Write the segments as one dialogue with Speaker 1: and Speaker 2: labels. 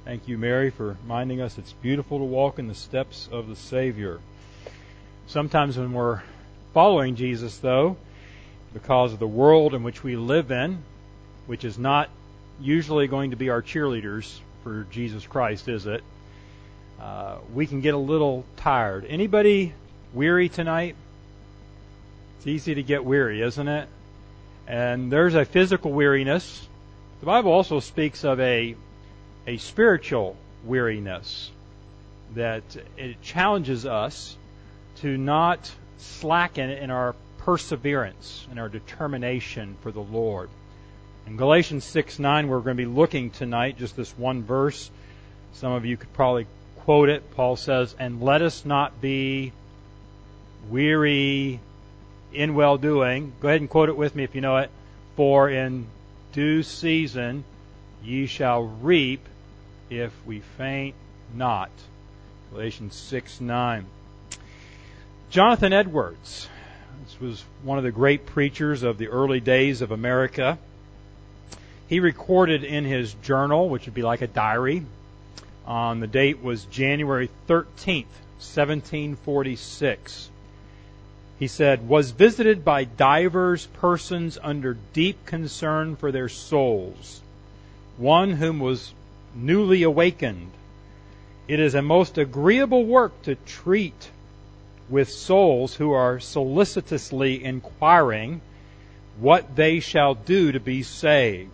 Speaker 1: Thank you, Mary, for reminding us it's beautiful to walk in the steps of the Savior. Sometimes when we're following Jesus, though, because of the world in which we live in, which is not usually going to be our cheerleaders for Jesus Christ, is it? We can get a little tired. Anybody weary tonight? It's easy to get weary, isn't it? And there's a physical weariness. The Bible also speaks of a spiritual weariness, that it challenges us to not slacken in our perseverance and our determination for the Lord. In Galatians 6:9, we're going to be looking tonight, just this one verse. Some of you could probably quote it. Paul says, "And let us not be weary in well-doing." Go ahead and quote it with me if you know it. "For in due season ye shall reap if we faint not." Galatians 6:9. Jonathan Edwards. This was one of the great preachers of the early days of America. He recorded in his journal, which would be like a diary, the date was January 13th, 1746. He said, "Was visited by divers persons under deep concern for their souls, one whom was newly awakened. It is a most agreeable work to treat with souls who are solicitously inquiring what they shall do to be saved.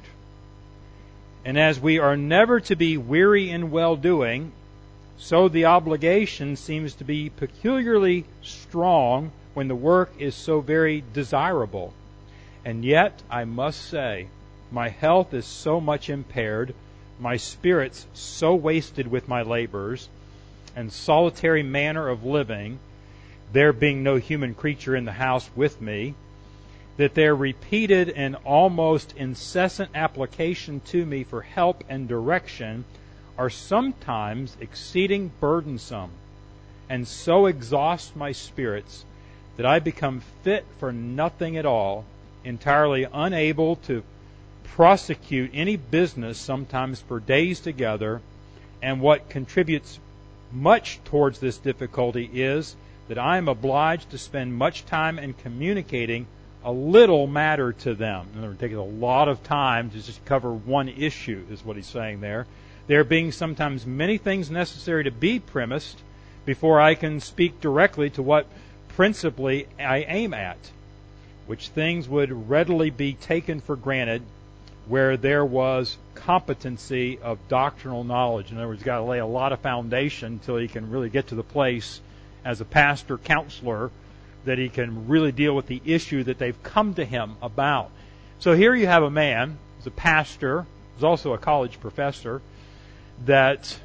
Speaker 1: And as we are never to be weary in well-doing, so the obligation seems to be peculiarly strong when the work is so very desirable. And yet, I must say, my health is so much impaired, my spirits so wasted with my labors, and solitary manner of living, there being no human creature in the house with me, that their repeated and almost incessant application to me for help and direction are sometimes exceeding burdensome, and so exhaust my spirits that I become fit for nothing at all, entirely unable to prosecute any business sometimes for days together, and what contributes much towards this difficulty is that I am obliged to spend much time in communicating a little matter to them." In other words, taking a lot of time to just cover one issue, is what he's saying there. "There being sometimes many things necessary to be premised before I can speak directly to what principally I aim at, which things would readily be taken for granted where there was competency of doctrinal knowledge." In other words, you've got to lay a lot of foundation until you can really get to the place as a pastor, counselor, that he can really deal with the issue that they've come to him about. So here you have a man, who's a pastor, who's also a college professor, that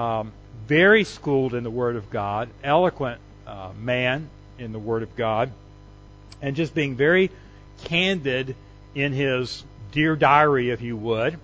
Speaker 1: very schooled in the Word of God, eloquent man in the Word of God, and just being very candid in his dear diary, if you would.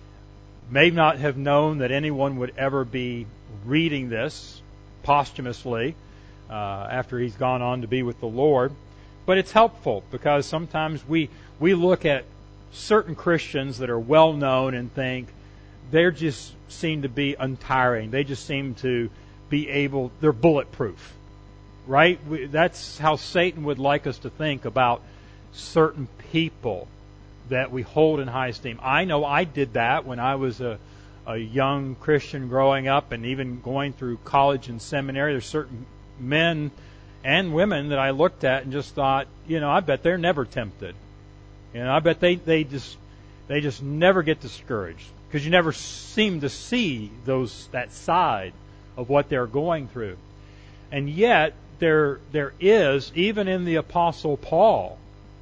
Speaker 1: May not have known that anyone would ever be reading this posthumously after he's gone on to be with the Lord. But it's helpful because sometimes we look at certain Christians that are well known and think they just seem to be untiring. They just seem to be they're bulletproof. Right? That's how Satan would like us to think about certain people that we hold in high esteem. I know I did that when I was a young Christian growing up and even going through college and seminary. There's certain men and women that I looked at and just thought, I bet they're never tempted. I bet they just never get discouraged, because you never seem to see that side of what they're going through. And yet there is, even in the Apostle Paul,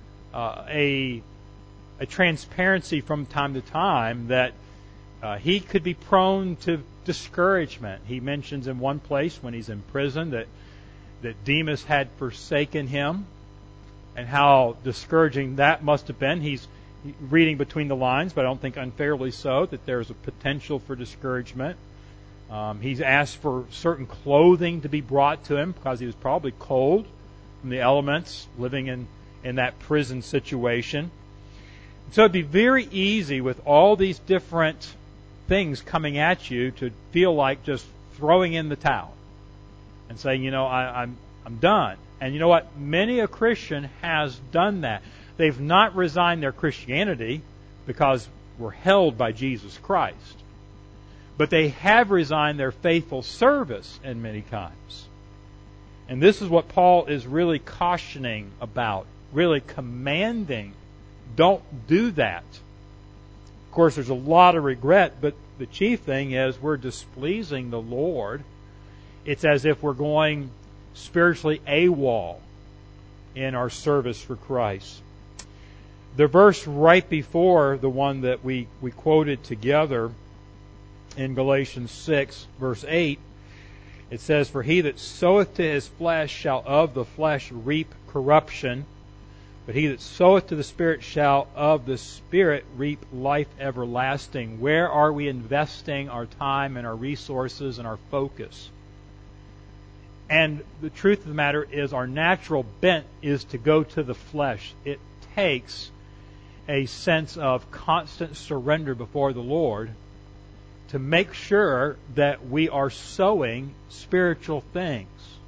Speaker 1: a transparency from time to time that he could be prone to discouragement. He mentions in one place when he's in prison that Demas had forsaken him, and how discouraging that must have been. He's reading between the lines, but I don't think unfairly so, that there's a potential for discouragement. He's asked for certain clothing to be brought to him because he was probably cold from the elements living in that prison situation. So it'd be very easy with all these different things coming at you to feel like just throwing in the towel and saying, I'm done. And you know what? Many a Christian has done that. They've not resigned their Christianity because we're held by Jesus Christ. But they have resigned their faithful service in many times. And this is what Paul is really cautioning about, really commanding. Don't do that. Of course, there's a lot of regret, but the chief thing is we're displeasing the Lord. It's as if we're going spiritually AWOL in our service for Christ. The verse right before the one that we quoted together in Galatians 6, verse 8, it says, "For he that soweth to his flesh shall of the flesh reap corruption, but he that soweth to the Spirit shall of the Spirit reap life everlasting." Where are we investing our time and our resources and our focus? And the truth of the matter is our natural bent is to go to the flesh. It takes a sense of constant surrender before the Lord to make sure that we are sowing spiritual things.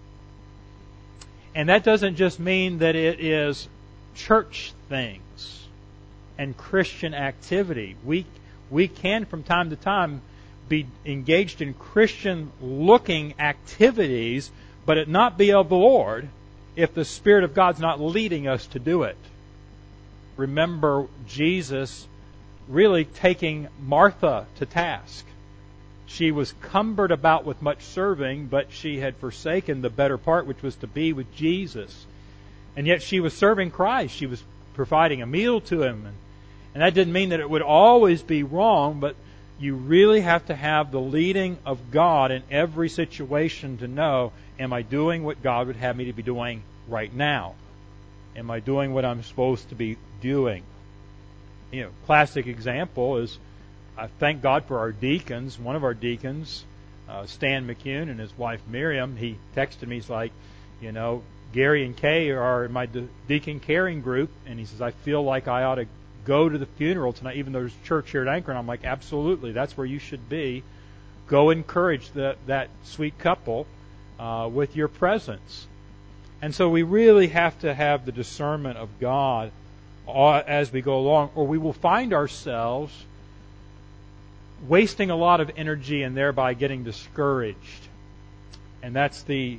Speaker 1: And that doesn't just mean that it is church things and Christian activity. We can from time to time be engaged in Christian-looking activities, but it not be of the Lord if the Spirit of God's not leading us to do it. Remember Jesus really taking Martha to task. She was cumbered about with much serving, but she had forsaken the better part, which was to be with Jesus. And yet she was serving Christ. She was providing a meal to Him. And that didn't mean that it would always be wrong, but you really have to have the leading of God in every situation to know, am I doing what God would have me to be doing right now? Am I doing what I'm supposed to be doing? Classic example is, I thank God for our deacons. One of our deacons, Stan McCune, and his wife Miriam, he texted me, he's like, Gary and Kay are in my deacon caring group, and he says, I feel like I ought to go to the funeral tonight, even though there's church here at Anchor. And I'm like, absolutely, that's where you should be. Go encourage that sweet couple with your presence. And so we really have to have the discernment of God as we go along, or we will find ourselves wasting a lot of energy and thereby getting discouraged. And that's the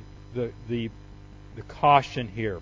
Speaker 1: caution here.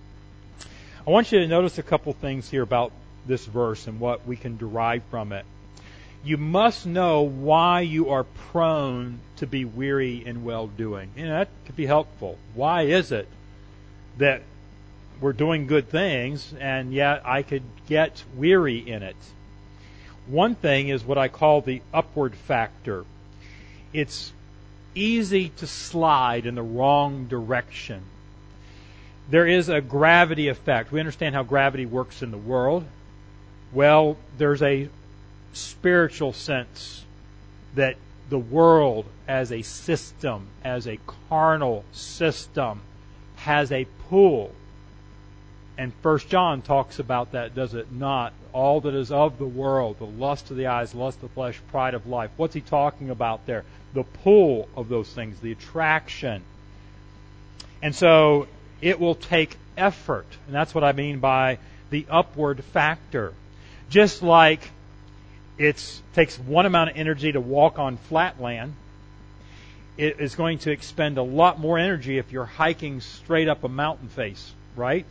Speaker 1: I want you to notice a couple things here about this verse and what we can derive from it. You must know why you are prone to be weary in well-doing. That could be helpful. Why is it that we're doing good things and yet I could get weary in it? One thing is what I call the upward factor. It's easy to slide in the wrong direction. There is a gravity effect. We understand how gravity works in the world. Well, there's a spiritual sense that the world as a system, as a carnal system, has a pull. And 1 John talks about that, does it not? All that is of the world, the lust of the eyes, lust of the flesh, pride of life. What's he talking about there? The pull of those things, the attraction. And so it will take effort. And that's what I mean by the upward factor. Just like it takes one amount of energy to walk on flat land, it is going to expend a lot more energy if you're hiking straight up a mountain face, right?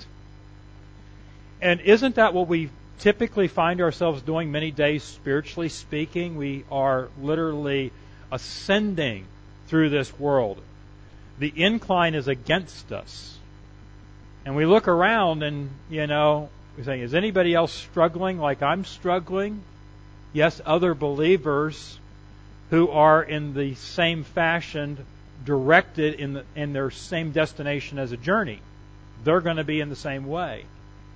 Speaker 1: And isn't that what we typically find ourselves doing many days, spiritually speaking? We are literally ascending through this world. The incline is against us. And we look around and, we're saying, is anybody else struggling like I'm struggling? Yes, other believers who are in the same fashion, directed in their same destination as a journey. They're going to be in the same way.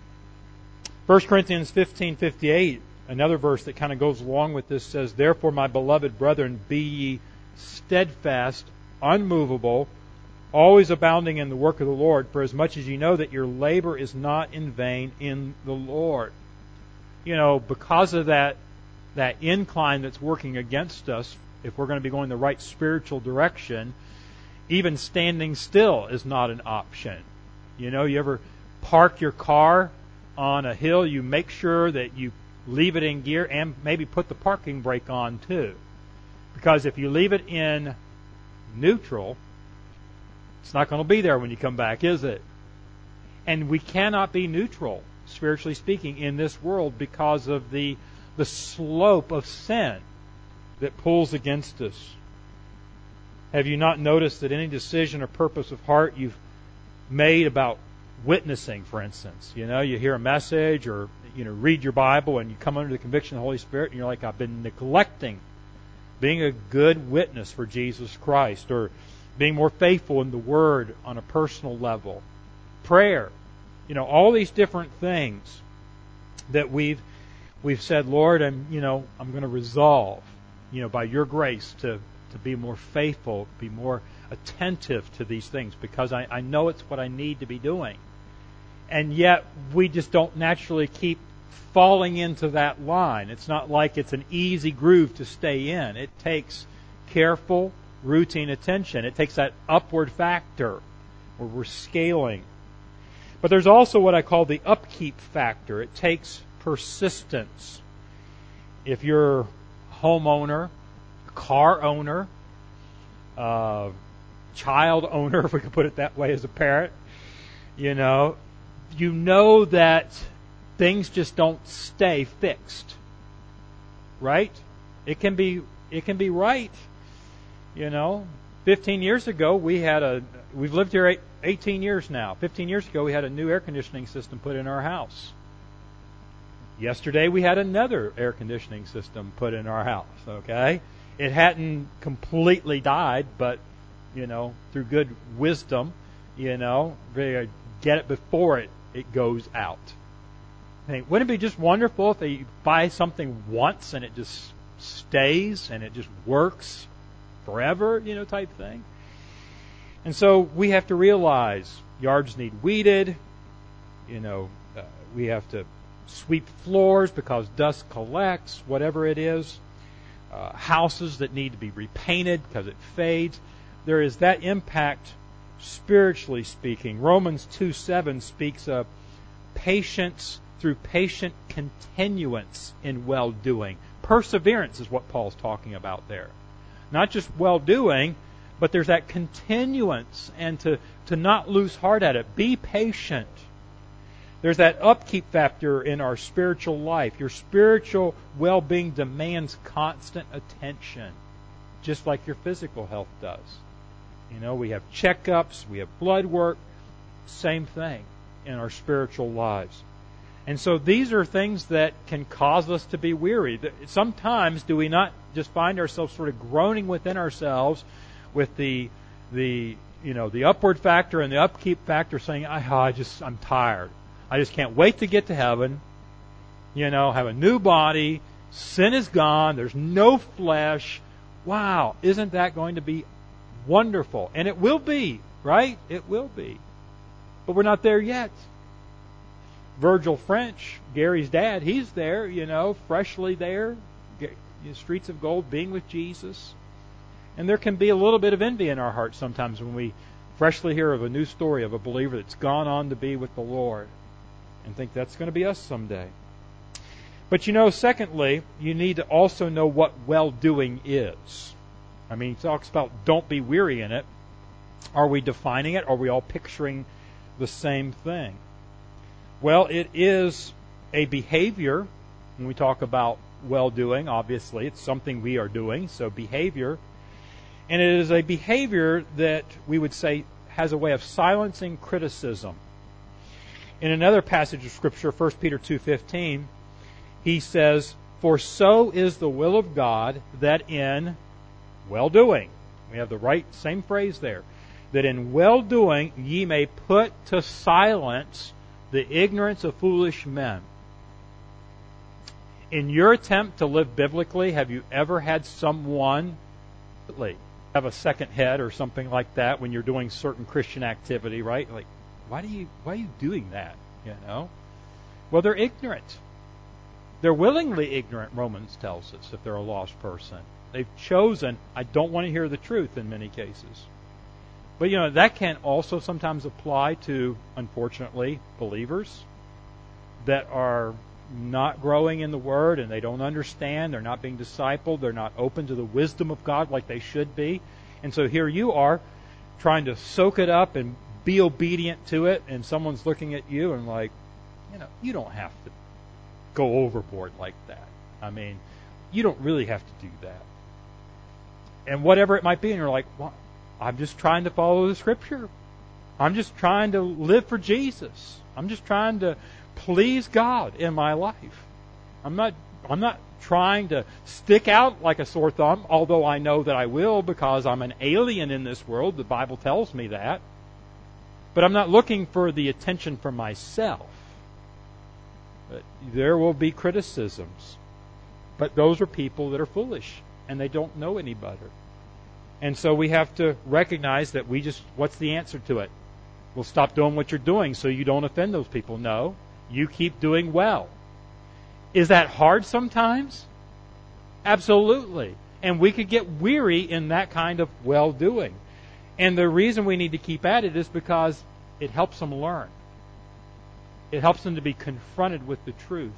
Speaker 1: 1 Corinthians 15:58, another verse that kind of goes along with this, says, "Therefore, my beloved brethren, be ye steadfast, unmovable, always abounding in the work of the Lord, for as much as ye know that your labor is not in vain in the Lord." Because of that that incline that's working against us, if we're going to be going the right spiritual direction, even standing still is not an option. You know, you ever park your car on a hill, you make sure that you leave it in gear and maybe put the parking brake on too. Because if you leave it in neutral, it's not going to be there when you come back, is it? And we cannot be neutral, spiritually speaking, in this world because of the slope of sin that pulls against us. Have you not noticed that any decision or purpose of heart you've made about witnessing, for instance, you hear a message or, read your Bible and you come under the conviction of the Holy Spirit and you're like, I've been neglecting being a good witness for Jesus Christ, or being more faithful in the Word on a personal level. Prayer, all these different things that we've said, Lord, I'm going to resolve, by your grace to be more faithful, be more attentive to these things, because I know it's what I need to be doing. And yet we just don't naturally keep falling into that line. It's not like it's an easy groove to stay in. It takes careful, routine attention. It takes that upward factor where we're scaling. But there's also what I call the upkeep factor. It takes persistence. If you're a homeowner, a car owner, child owner, if we could put it that way as a parent, you know that things just don't stay fixed. Right? It can be right. 15 years ago we've lived here 18 years now. 15 years ago we had a new air conditioning system put in our house. Yesterday we had another air conditioning system put in our house, okay? It hadn't completely died, but, through good wisdom, really get it before it goes out. Wouldn't it be just wonderful if they buy something once and it just stays and it just works forever, type thing? And so we have to realize yards need weeded. We have to sweep floors because dust collects, whatever it is. Houses that need to be repainted because it fades. There is that impact spiritually speaking. Romans 2:7 speaks of patience through patient continuance in well-doing. Perseverance is what Paul's talking about there. Not just well-doing, but there's that continuance and to not lose heart at it. Be patient. There's that upkeep factor in our spiritual life. Your spiritual well-being demands constant attention, just like your physical health does. We have checkups, we have blood work, same thing in our spiritual lives. And so these are things that can cause us to be weary. Sometimes do we not just find ourselves sort of groaning within ourselves with the upward factor and the upkeep factor, saying, I'm tired. I just can't wait to get to heaven, have a new body, sin is gone, there's no flesh. Wow, isn't that going to be wonderful? And it will be, right? It will be. But we're not there yet. Virgil French, Gary's dad, he's there, freshly there, streets of gold, being with Jesus. And there can be a little bit of envy in our hearts sometimes when we freshly hear of a new story of a believer that's gone on to be with the Lord and think that's going to be us someday. But secondly, you need to also know what well-doing is. He talks about don't be weary in it. Are we defining it? Are we all picturing the same thing? Well, it is a behavior. When we talk about well-doing, obviously, it's something we are doing, so behavior. And it is a behavior that we would say has a way of silencing criticism. In another passage of Scripture, 1 Peter 2:15, he says, "For so is the will of God, that in well-doing," we have the right same phrase there, "that in well-doing ye may put to silence the ignorance of foolish men." In your attempt to live biblically, have you ever had someone have a second head or something like that when you're doing certain Christian activity, right? Like, why are you doing that? Well, they're ignorant. They're willingly ignorant, Romans tells us, if they're a lost person. They've chosen, I don't want to hear the truth in many cases. But that can also sometimes apply to, unfortunately, believers that are not growing in the Word and they don't understand, they're not being discipled, they're not open to the wisdom of God like they should be. And so here you are trying to soak it up and be obedient to it, and someone's looking at you and like, you don't have to go overboard like that. I mean, you don't really have to do that. And whatever it might be, and you're like, well, I'm just trying to follow the Scripture. I'm just trying to live for Jesus. I'm just trying to please God in my life. I'm not trying to stick out like a sore thumb, although I know that I will because I'm an alien in this world. The Bible tells me that. But I'm not looking for the attention from myself. But there will be criticisms. But those are people that are foolish and they don't know any better. And so we have to recognize that what's the answer to it? Well, stop doing what you're doing so you don't offend those people. No, you keep doing well. Is that hard sometimes? Absolutely. And we could get weary in that kind of well-doing. And the reason we need to keep at it is because it helps them learn. It helps them to be confronted with the truth.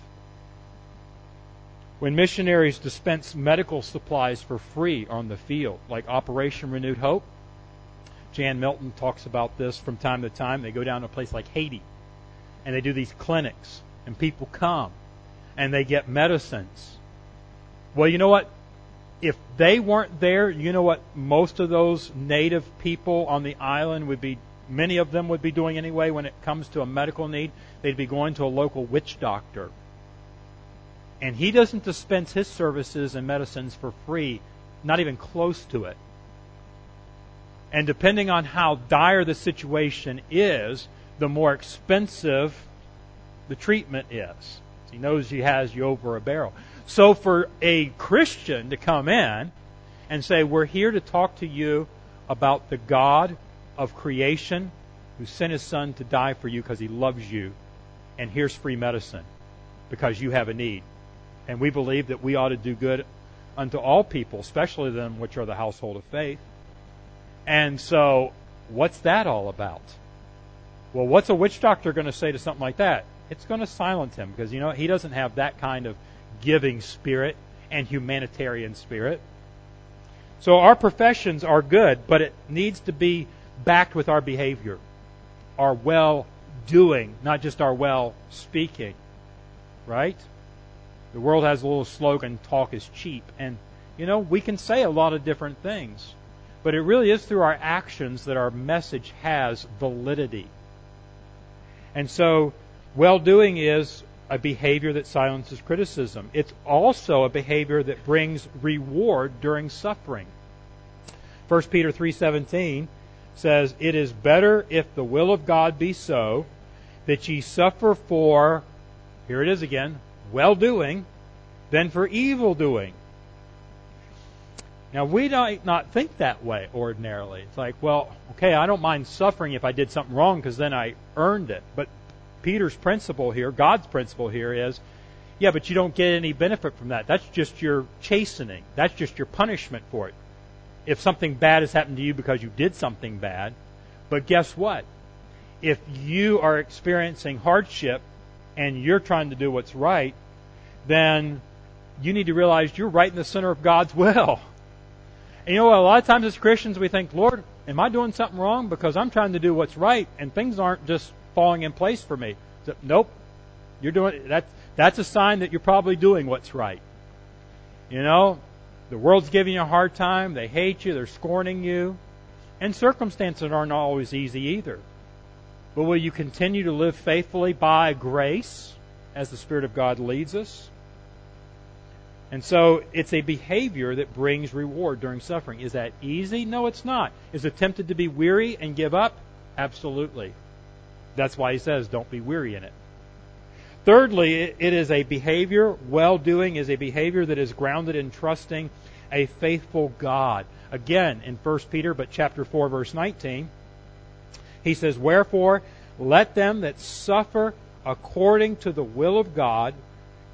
Speaker 1: When missionaries dispense medical supplies for free on the field, like Operation Renewed Hope, Jan Milton talks about this from time to time. They go down to a place like Haiti, and they do these clinics, and people come, and they get medicines. Well, you know what? If they weren't there, you know what most of those native people on the island many of them would be doing anyway when it comes to a medical need? They'd be going to a local witch doctor. And he doesn't dispense his services and medicines for free, not even close to it. And depending on how dire the situation is, the more expensive the treatment is. He knows he has you over a barrel. So for a Christian to come in and say, we're here to talk to you about the God of creation who sent His Son to die for you because He loves you, and here's free medicine because you have a need. And we believe that we ought to do good unto all people, especially them which are the household of faith. And so, what's that all about? Well, what's a witch doctor going to say to something like that? It's going to silence him because, he doesn't have that kind of giving spirit and humanitarian spirit. So our professions are good, but it needs to be backed with our behavior, our well-doing, not just our well-speaking. Right? The world has a little slogan, talk is cheap. And, we can say a lot of different things. But it really is through our actions that our message has validity. And so, well-doing is a behavior that silences criticism. It's also a behavior that brings reward during suffering. 1 Peter 3:17 says, "It is better if the will of God be so, that ye suffer for," here it is again, well-doing, than for evil-doing. Now, we might not think that way ordinarily. It's like, well, okay, I don't mind suffering if I did something wrong because then I earned it. But Peter's principle here, God's principle here is, yeah, but you don't get any benefit from that. That's just your chastening. That's just your punishment for it. If something bad has happened to you because you did something bad. But guess what? If you are experiencing hardship and you're trying to do what's right, then you need to realize you're right in the center of God's will. And a lot of times as Christians we think, Lord, am I doing something wrong? Because I'm trying to do what's right and things aren't just falling in place for me. So, nope. You're doing that's a sign that you're probably doing what's right. The world's giving you a hard time, they hate you, they're scorning you, and circumstances aren't always easy either. But will you continue to live faithfully by grace as the Spirit of God leads us? And so it's a behavior that brings reward during suffering. Is that easy? No, it's not. Is it tempted to be weary and give up? Absolutely. That's why he says, don't be weary in it. Thirdly, it is a behavior, well-doing is a behavior that is grounded in trusting a faithful God. Again, in 1 Peter, but chapter 4, verse 19, he says, "Wherefore, let them that suffer according to the will of God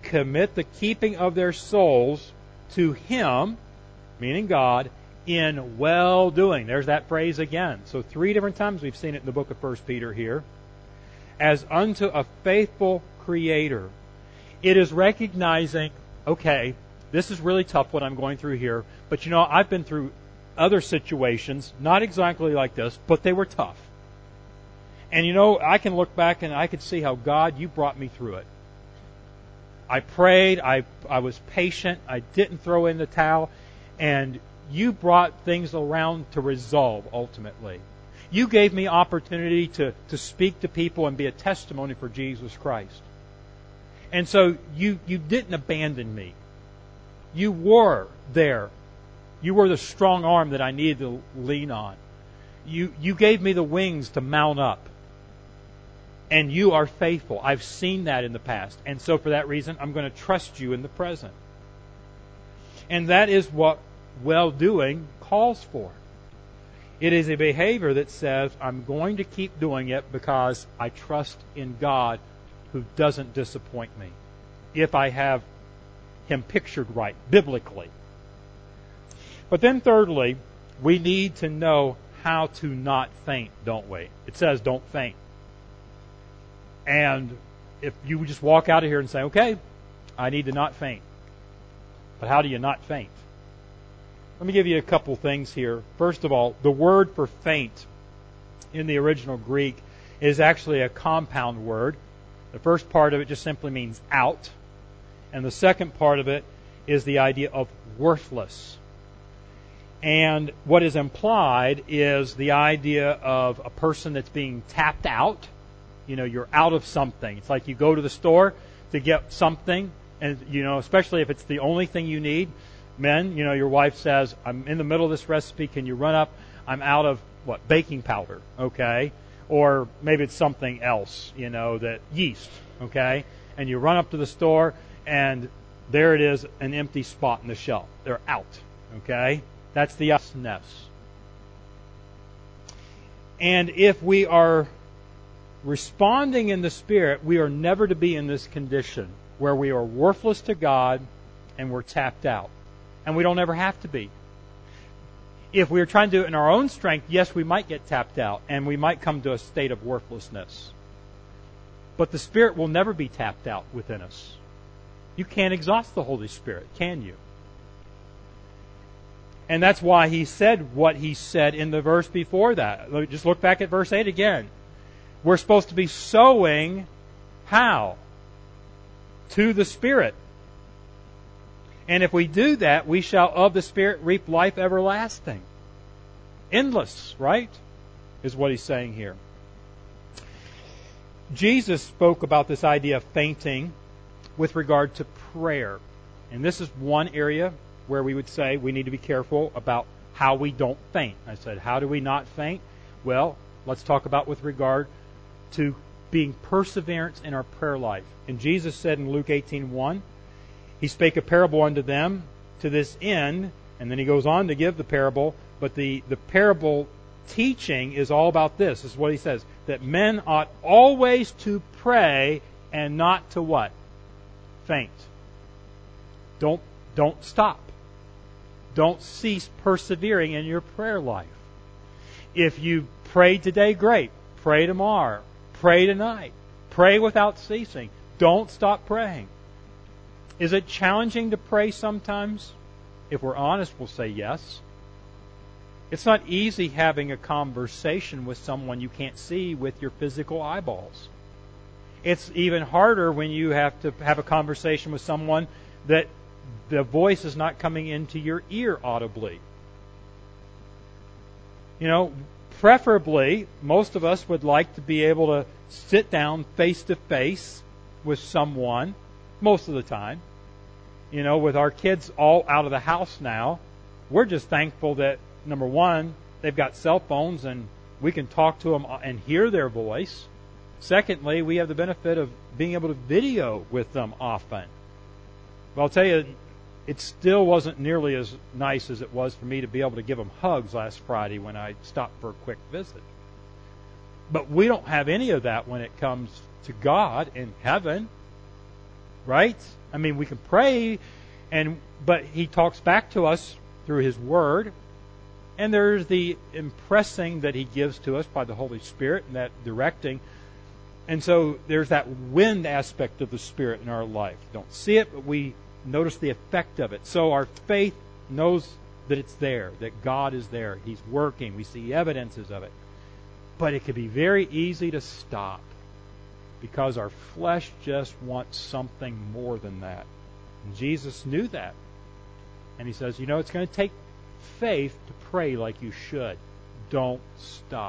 Speaker 1: commit the keeping of their souls to Him, meaning God, in well-doing. There's that phrase again. So 3 different times we've seen it in the book of 1 Peter here. As unto a faithful Creator. It is recognizing, okay, this is really tough what I'm going through here, but I've been through other situations, not exactly like this, but they were tough. And I can look back and I could see how, God, you brought me through it. I prayed, I was patient, I didn't throw in the towel, and you brought things around to resolve ultimately. You gave me opportunity to speak to people and be a testimony for Jesus Christ. And so you didn't abandon me. You were there. You were the strong arm that I needed to lean on. You gave me the wings to mount up. And you are faithful. I've seen that in the past. And so for that reason, I'm going to trust you in the present. And that is what well-doing calls for. It is a behavior that says, I'm going to keep doing it because I trust in God who doesn't disappoint me, if I have Him pictured right, biblically. But then thirdly, we need to know how to not faint, don't we? It says don't faint. And if you just walk out of here and say, okay, I need to not faint. But how do you not faint? Let me give you a couple things here. First of all, the word for faint in the original Greek is actually a compound word. The first part of it just simply means out. And the second part of it is the idea of worthless. And what is implied is the idea of a person that's being tapped out. You're out of something. It's like you go to the store to get something, and, especially if it's the only thing you need. Men, your wife says, I'm in the middle of this recipe, can you run up? I'm out of, baking powder, okay? Or maybe it's something else, that yeast, okay? And you run up to the store, and there it is, an empty spot in the shelf. They're out, okay? That's the usness. And if we are responding in the Spirit, we are never to be in this condition where we are worthless to God and we're tapped out. And we don't ever have to be. If we are trying to do it in our own strength, yes, we might get tapped out and we might come to a state of worthlessness. But the Spirit will never be tapped out within us. You can't exhaust the Holy Spirit, can you? And that's why He said what He said in the verse before that. Just look back at verse 8 again. We're supposed to be sowing how? To the Spirit. And if we do that, we shall of the Spirit reap life everlasting. Endless, right? Is what He's saying here. Jesus spoke about this idea of fainting with regard to prayer. And this is one area where we would say we need to be careful about how we don't faint. I said, how do we not faint? Well, let's talk about with regard to being perseverance in our prayer life. And Jesus said in Luke 18:1, He spake a parable unto them to this end, and then He goes on to give the parable, but the parable teaching is all about this. This is what He says, that men ought always to pray and not to what? Faint. Don't stop. Don't cease persevering in your prayer life. If you prayed today, great. Pray tomorrow. Pray tonight. Pray without ceasing. Don't stop praying. Is it challenging to pray sometimes? If we're honest, we'll say yes. It's not easy having a conversation with someone you can't see with your physical eyeballs. It's even harder when you have to have a conversation with someone that the voice is not coming into your ear audibly. Preferably, most of us would like to be able to sit down face to face with someone most of the time. With our kids all out of the house now, we're just thankful that, number one, they've got cell phones and we can talk to them and hear their voice. Secondly, we have the benefit of being able to video with them often. But I'll tell you, it still wasn't nearly as nice as it was for me to be able to give them hugs last Friday when I stopped for a quick visit. But we don't have any of that when it comes to God in heaven. Right? I mean, we can pray, but He talks back to us through His Word, and there's the impressing that He gives to us by the Holy Spirit and that directing. And so there's that wind aspect of the Spirit in our life. We don't see it, but we notice the effect of it. So our faith knows that it's there, that God is there. He's working. We see evidences of it. But it can be very easy to stop because our flesh just wants something more than that. And Jesus knew that. And He says, it's going to take faith to pray like you should. Don't stop.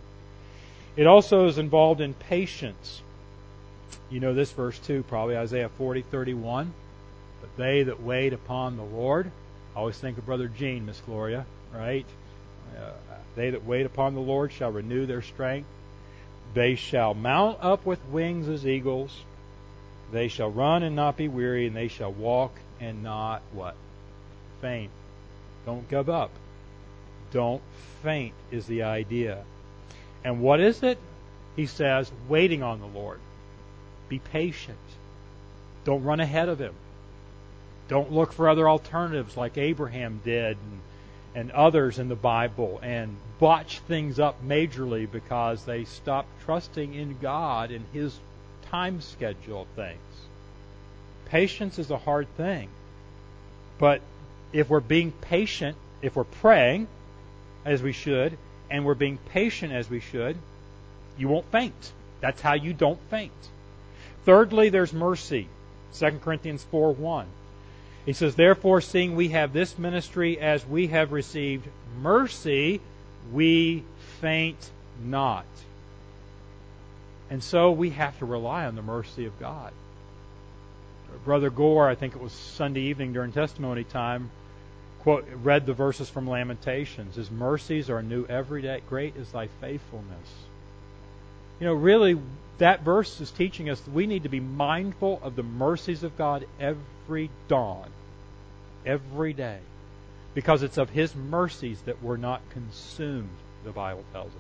Speaker 1: It also is involved in patience. You know this verse too, probably Isaiah 40:31. But they that wait upon the Lord, I always think of Brother Gene, Miss Gloria, right? They that wait upon the Lord shall renew their strength. They shall mount up with wings as eagles. They shall run and not be weary, and they shall walk and not what? Faint. Don't give up. Don't faint is the idea. And what is it? He says, waiting on the Lord. Be patient. Don't run ahead of Him. Don't look for other alternatives like Abraham did and others in the Bible and botch things up majorly because they stopped trusting in God and His time schedule of things. Patience is a hard thing. But if we're being patient, if we're praying as we should, and we're being patient as we should, you won't faint. That's how you don't faint. Thirdly, there's mercy. 2 Corinthians 4:1. He says, therefore, seeing we have this ministry as we have received mercy, we faint not. And so we have to rely on the mercy of God. Brother Gore, I think it was Sunday evening during testimony time, read the verses from Lamentations. His mercies are new every day. Great is thy faithfulness. Really, that verse is teaching us that we need to be mindful of the mercies of God every dawn, every day, because it's of His mercies that we're not consumed, the Bible tells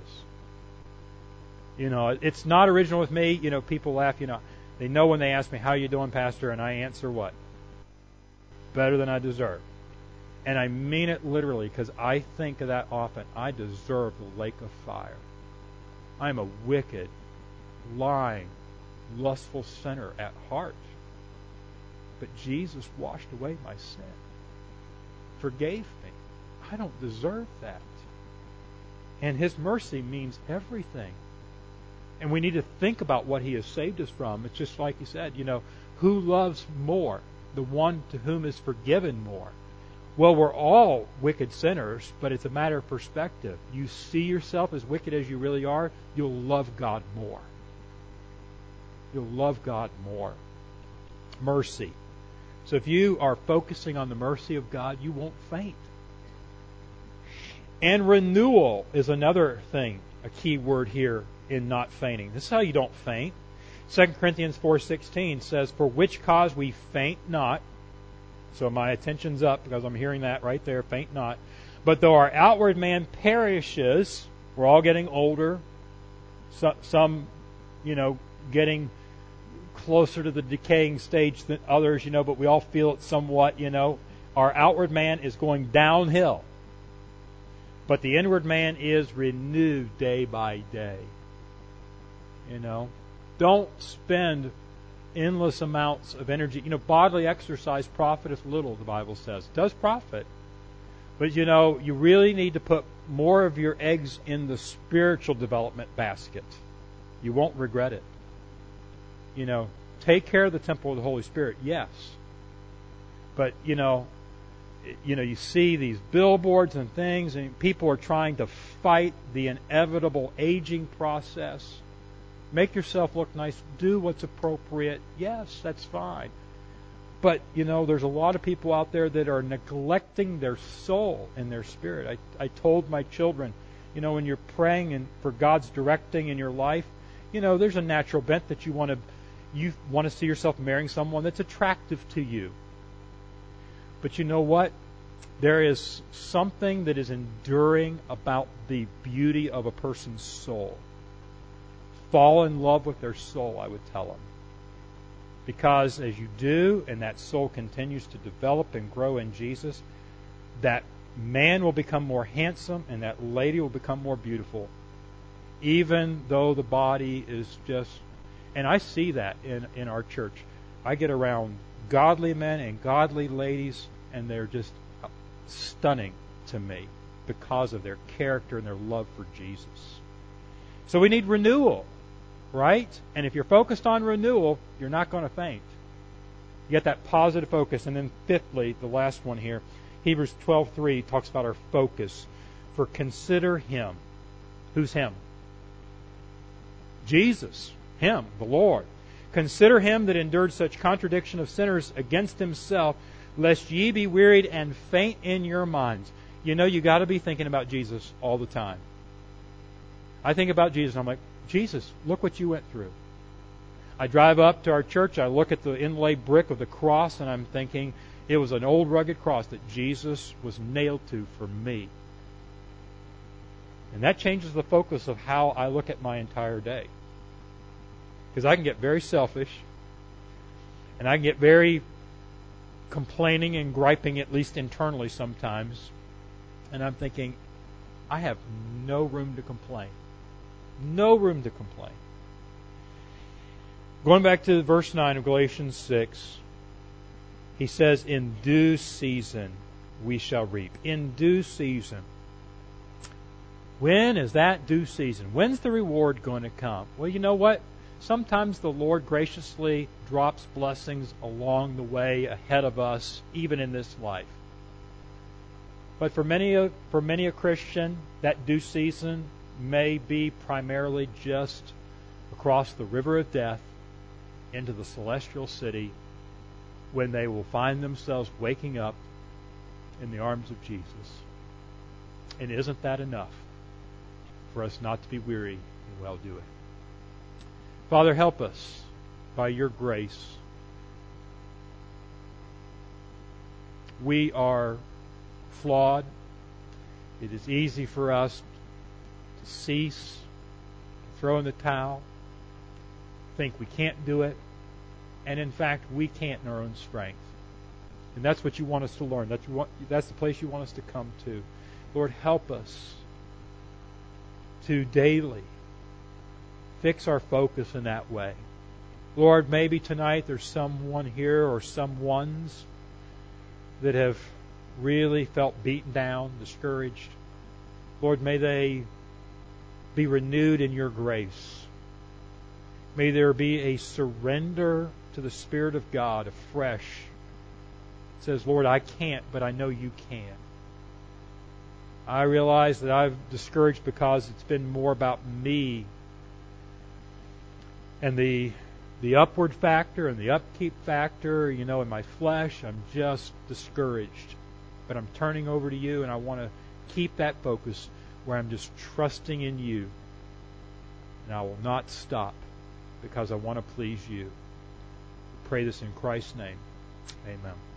Speaker 1: us. It's not original with me. People laugh, they know when they ask me, how you doing, Pastor? And I answer what? Better than I deserve. And I mean it literally, because I think of that often. I deserve the lake of fire. I'm a wicked, lying, lustful sinner at heart. But Jesus washed away my sin. Forgave me. I don't deserve that. And His mercy means everything. And we need to think about what He has saved us from. It's just like He said, who loves more? The one to whom is forgiven more. Well, we're all wicked sinners, but it's a matter of perspective. You see yourself as wicked as you really are, you'll love God more. You'll love God more. Mercy. So if you are focusing on the mercy of God, you won't faint. And renewal is another thing, a key word here in not fainting. This is how you don't faint. 2 Corinthians 4:16 says, for which cause we faint not. So my attention's up because I'm hearing that right there, faint not. But though our outward man perishes, we're all getting older, some getting closer to the decaying stage than others, but we all feel it somewhat, Our outward man is going downhill. But the inward man is renewed day by day. Don't spend endless amounts of energy. Bodily exercise profiteth little, the Bible says. It does profit. But, you really need to put more of your eggs in the spiritual development basket. You won't regret it. Take care of the temple of the Holy Spirit, yes. But, you see these billboards and things, and people are trying to fight the inevitable aging process. Make yourself look nice. Do what's appropriate. Yes, that's fine. But, there's a lot of people out there that are neglecting their soul and their spirit. I told my children, when you're praying and for God's directing in your life, there's a natural bent that you want to see yourself marrying someone that's attractive to you. But you know what? There is something that is enduring about the beauty of a person's soul. Fall in love with their soul, I would tell them. Because as you do, and that soul continues to develop and grow in Jesus, that man will become more handsome and that lady will become more beautiful, even though the body is just... And I see that in our church. I get around godly men and godly ladies, and they're just stunning to me because of their character and their love for Jesus. So we need renewal, right? And if you're focused on renewal, you're not going to faint. You get that positive focus. And then fifthly, the last one here, Hebrews 12:3 talks about our focus. For consider Him. Who's Him? Jesus. Him, the Lord. Consider Him that endured such contradiction of sinners against Himself, lest ye be wearied and faint in your minds. You know, you got to be thinking about Jesus all the time. I think about Jesus, and I'm like, Jesus, look what you went through. I drive up to our church, I look at the inlaid brick of the cross, and I'm thinking it was an old rugged cross that Jesus was nailed to for me. And that changes the focus of how I look at my entire day. Because I can get very selfish, and I can get very complaining and griping, at least internally sometimes. And I'm thinking, I have no room to complain. No room to complain. Going back to verse 9 of Galatians 6, he says, in due season we shall reap. In due season. When is that due season? When's the reward going to come? Well, you know what? Sometimes the Lord graciously drops blessings along the way ahead of us, even in this life. But for many a Christian, that due season may be primarily just across the river of death into the celestial city, when they will find themselves waking up in the arms of Jesus. And isn't that enough for us not to be weary in well-doing? Father, help us by your grace. We are flawed. It is easy for us to cease, to throw in the towel, think we can't do it, and in fact, we can't in our own strength. And that's what you want us to learn. That's the place you want us to come to. Lord, help us to daily fix our focus in that way. Lord, maybe tonight there's someone here or some ones that have really felt beaten down, discouraged. Lord, may they be renewed in your grace. May there be a surrender to the Spirit of God afresh. It says, Lord, I can't, but I know you can. I realize that I've discouraged because it's been more about me and the upward factor and the upkeep factor, in my flesh. I'm just discouraged. But I'm turning over to you, and I want to keep that focus where I'm just trusting in you. And I will not stop because I want to please you. We pray this in Christ's name. Amen.